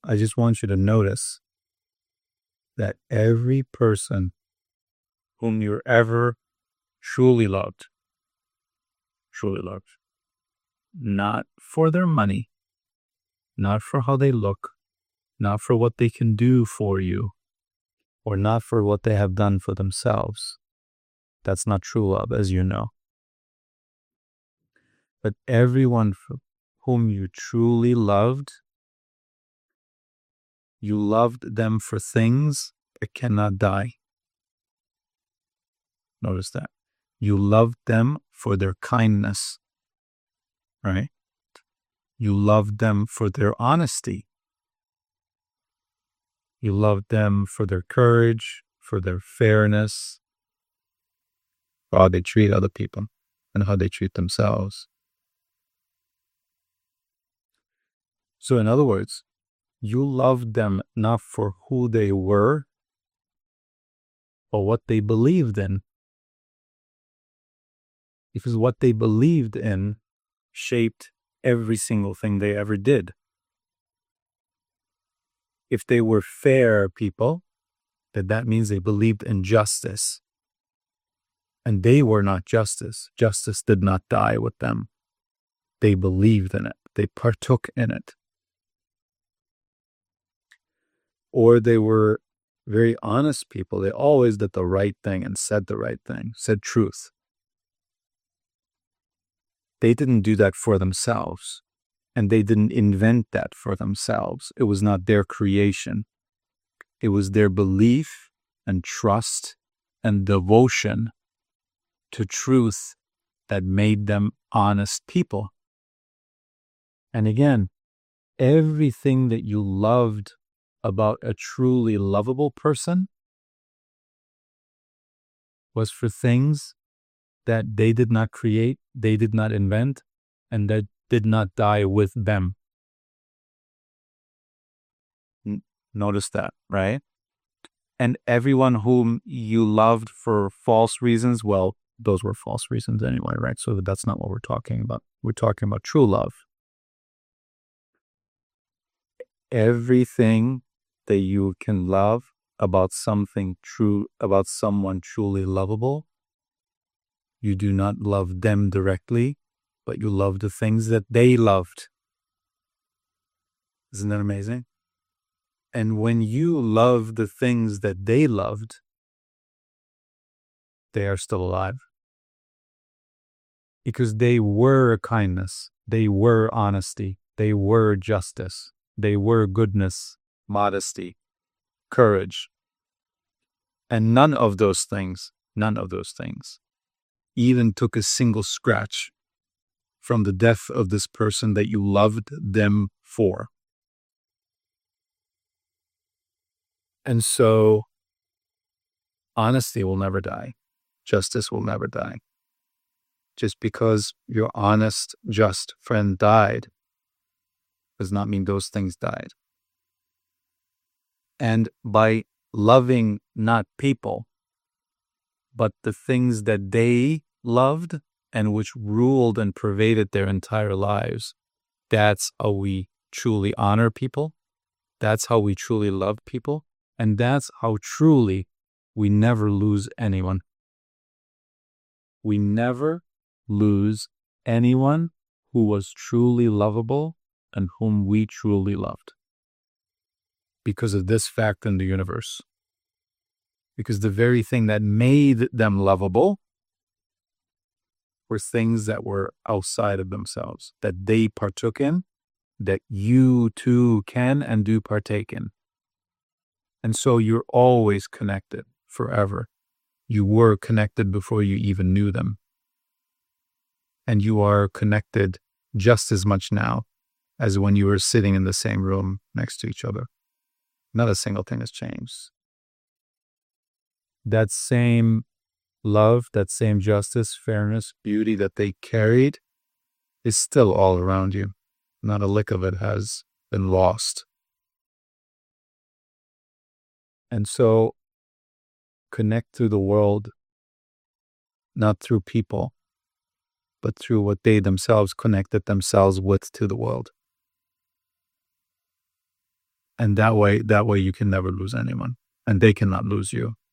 I just want you to notice that every person whom you're ever truly loved, not for their money, not for how they look, not for what they can do for you, or not for what they have done for themselves. That's not true love, as you know. But everyone whom you truly loved, you loved them for things that cannot die. Notice that. You loved them for their kindness, right? You loved them for their honesty. You loved them for their courage, for their fairness, for how they treat other people and how they treat themselves. So in other words, you loved them not for who they were or what they believed in, because what they believed in shaped every single thing they ever did. If they were fair people, then that means they believed in justice. And they were not justice. Justice did not die with them. They believed in it. They partook in it. Or they were very honest people. They always did the right thing and said the right thing, said truth. They didn't do that for themselves. And they didn't invent that for themselves. It was not their creation. It was their belief and trust and devotion to truth that made them honest people. And again, everything that you loved about a truly lovable person was for things that they did not create, they did not invent, and that did not die with them. Notice that, right? And everyone whom you loved for false reasons, well, those were false reasons anyway, right? So that's not what we're talking about. We're talking about true love. Everything that you can love about something true, about someone truly lovable, you do not love them directly, but you love the things that they loved. Isn't that amazing? And when you love the things that they loved, they are still alive. Because they were kindness, they were honesty, they were justice, they were goodness, modesty, courage. And none of those things even took a single scratch from the death of this person that you loved them for. And so, honesty will never die. Justice will never die. Just because your honest, just friend died does not mean those things died. And by loving not people, but the things that they loved and which ruled and pervaded their entire lives, that's how we truly honor people. That's how we truly love people. And that's how truly we never lose anyone. We never lose anyone who was truly lovable and whom we truly loved. Because of this fact in the universe. Because the very thing that made them lovable were things that were outside of themselves, that they partook in, that you too can and do partake in. And so you're always connected forever. You were connected before you even knew them. And you are connected just as much now as when you were sitting in the same room next to each other. Not a single thing has changed. That same love, that same justice, fairness, beauty that they carried is still all around you. Not a lick of it has been lost. And so connect through the world, not through people, but through what they themselves connected themselves with to the world. And that way you can never lose anyone and they cannot lose you.